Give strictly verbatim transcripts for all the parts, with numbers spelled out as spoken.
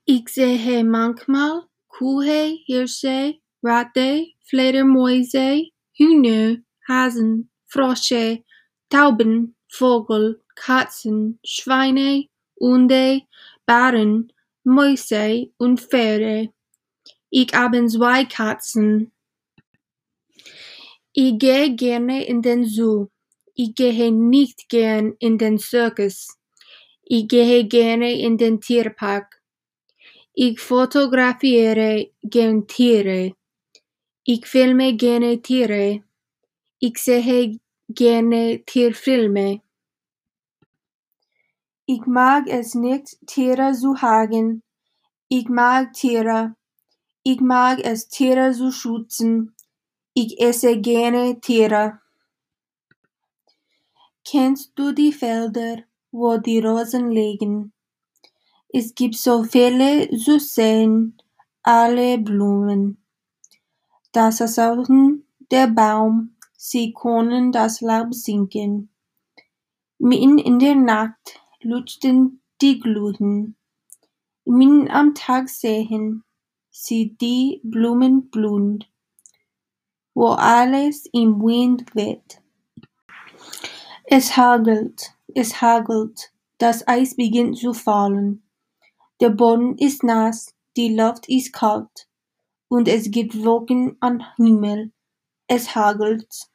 Ich sehe manchmal Kühe, Hirsche, Ratte, Fledermäuse, Hühner, Hasen, Frösche, Tauben, Vögel, Katzen, Schweine, Hunde, Bären, Mäuse und Pferde. Ich habe zwei Katzen. Ich gehe gerne in den Zoo. Ich gehe nicht gern in den Zirkus. Ich gehe gerne in den Tierpark. Ich fotografiere gern Tiere. Ich filme gerne Tiere. Ich sehe gerne Tierfilme. Ich mag es nicht, Tiere zu hagen. Ich mag Tiere. Ich mag es, Tiere zu schützen. Ich esse gerne Tiere. Kennst du die Felder, wo die Rosen liegen? Es gibt so viele zu sehen, alle Blumen. Das Rauschen der Baum, sie können das Laub sinken. Mitten in der Nacht leuchten die Gluten. Mitten am Tag sehen sie die Blumen blühen, wo alles im Wind weht. Es hagelt, es hagelt, das Eis beginnt zu fallen. Der Boden ist nass, die Luft ist kalt und es gibt Wolken am Himmel. Es hagelt.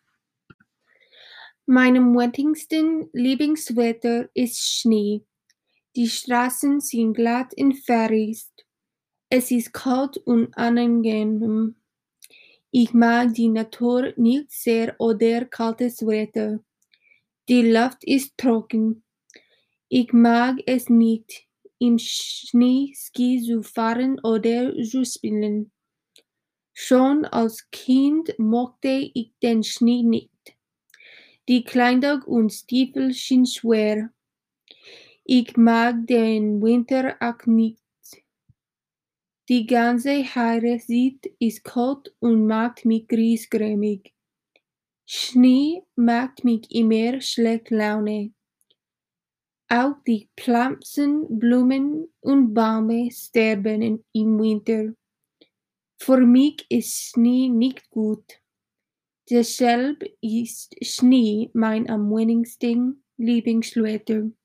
Mein wichtigsten Lieblingswetter ist Schnee. Die Straßen sind glatt und vereist. Es ist kalt und unangenehm. Ich mag die Natur nicht sehr oder kaltes Wetter. Die Luft ist trocken. Ich mag es nicht, im Schnee Ski zu fahren oder zu spielen. Schon als Kind mochte ich den Schnee nicht. Die Kleidung und Stiefel sind schwer. Ich mag den Winter auch nicht. Die ganze Jahreszeit ist kalt und macht mich griesgrämig. Schnee macht mich immer schlecht Laune. Auch die Pflanzen, Blumen und Bäume sterben im Winter. Für mich ist Schnee nicht gut. Deshalb ist Schnee mein am wenigsten Lieblingswetter.